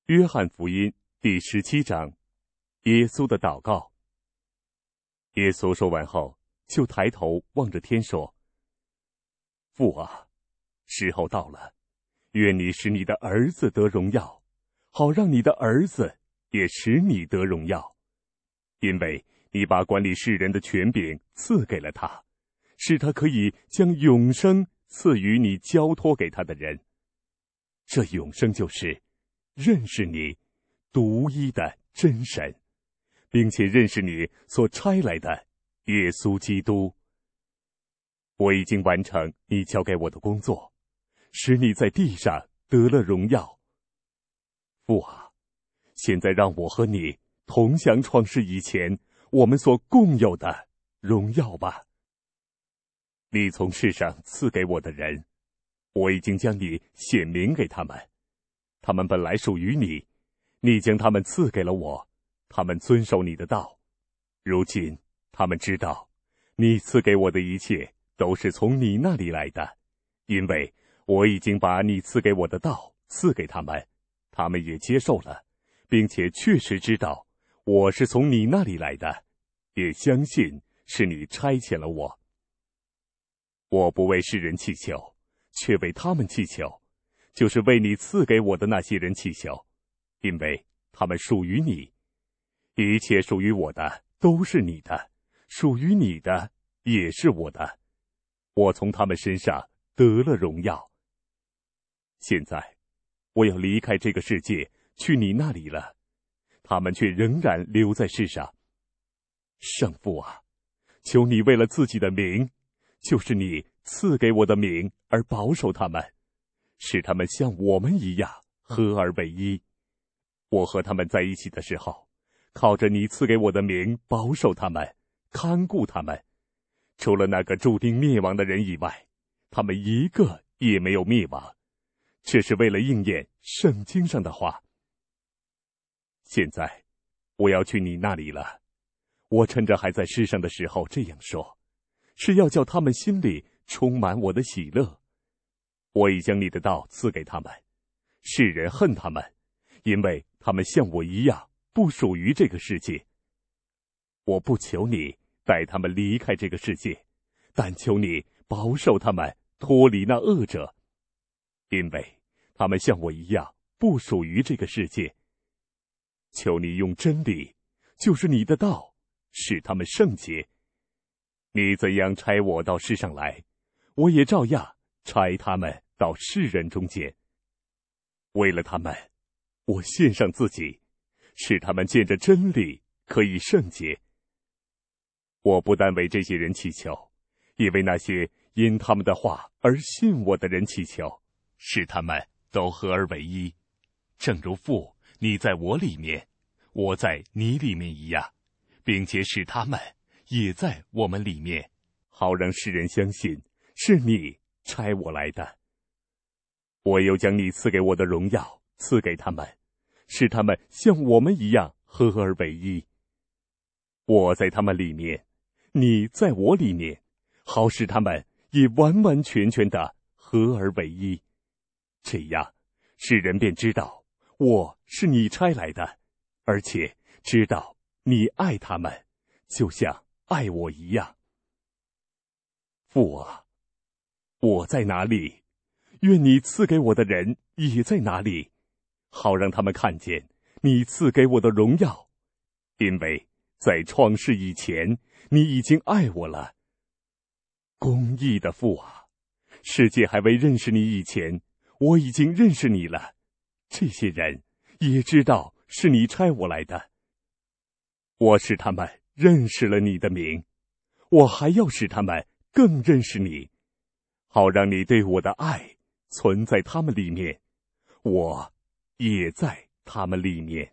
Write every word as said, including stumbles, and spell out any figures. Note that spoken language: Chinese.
约翰福音第十七章，耶稣的祷告。耶稣说完后，就抬头望着天说：父啊，时候到了，愿你使你的儿子得荣耀，好让你的儿子也使你得荣耀，因为你把管理世人的权柄赐给了他，使他可以将永生赐予你交托给他的人。这永生就是认识你独一的真神，并且认识你所差来的耶稣基督。我已经完成你交给我的工作，使你在地上得了荣耀。父啊，现在让我和你同享创世以前我们所共有的荣耀吧。你从世上赐给我的人，我已经将你显明给他们，他们本来属于你，你将他们赐给了我，他们遵守你的道。如今他们知道，你赐给我的一切都是从你那里来的，因为我已经把你赐给我的道赐给他们，他们也接受了，并且确实知道我是从你那里来的，也相信是你差遣了我。我不为世人祈求，却为他们祈求，就是为你赐给我的那些人祈求，因为他们属于你。一切属于我的都是你的，属于你的也是我的，我从他们身上得了荣耀。现在我要离开这个世界，去你那里了，他们却仍然留在世上。圣父啊，求你为了自己的名，就是你赐给我的名，而保守他们，使他们像我们一样合而为一。我和他们在一起的时候，靠着你赐给我的名保守他们，看顾他们。除了那个注定灭亡的人以外，他们一个也没有灭亡。这是为了应验圣经上的话。现在我要去你那里了，我趁着还在世上的时候这样说，是要叫他们心里充满我的喜乐。我已将你的道赐给他们，世人恨他们，因为他们像我一样不属于这个世界。我不求你带他们离开这个世界，但求你保守他们脱离那恶者，因为他们像我一样不属于这个世界。求你用真理，就是你的道，使他们圣洁。你怎样差我到世上来，我也照样差他们到世人中间。为了他们，我献上自己，使他们见着真理可以圣洁。我不但为这些人祈求，也为那些因他们的话而信我的人祈求，使他们都合而为一，正如父你在我里面，我在你里面一样，并且使他们也在我们里面，好让世人相信是你差我来的。我又将你赐给我的荣耀赐给他们，使他们像我们一样合而为一。我在他们里面，你在我里面，好使他们也完完全全的合而为一。这样，世人便知道我是你差来的，而且知道你爱他们，就像爱我一样。父啊，我在哪里，愿你赐给我的人也在哪里，好让他们看见你赐给我的荣耀，因为在创世以前，你已经爱我了。公义的父啊，世界还未认识你以前，我已经认识你了。这些人也知道是你差我来的。我使他们认识了你的名，我还要使他们更认识你，好让你对我的爱存在他们里面，我也在他们里面。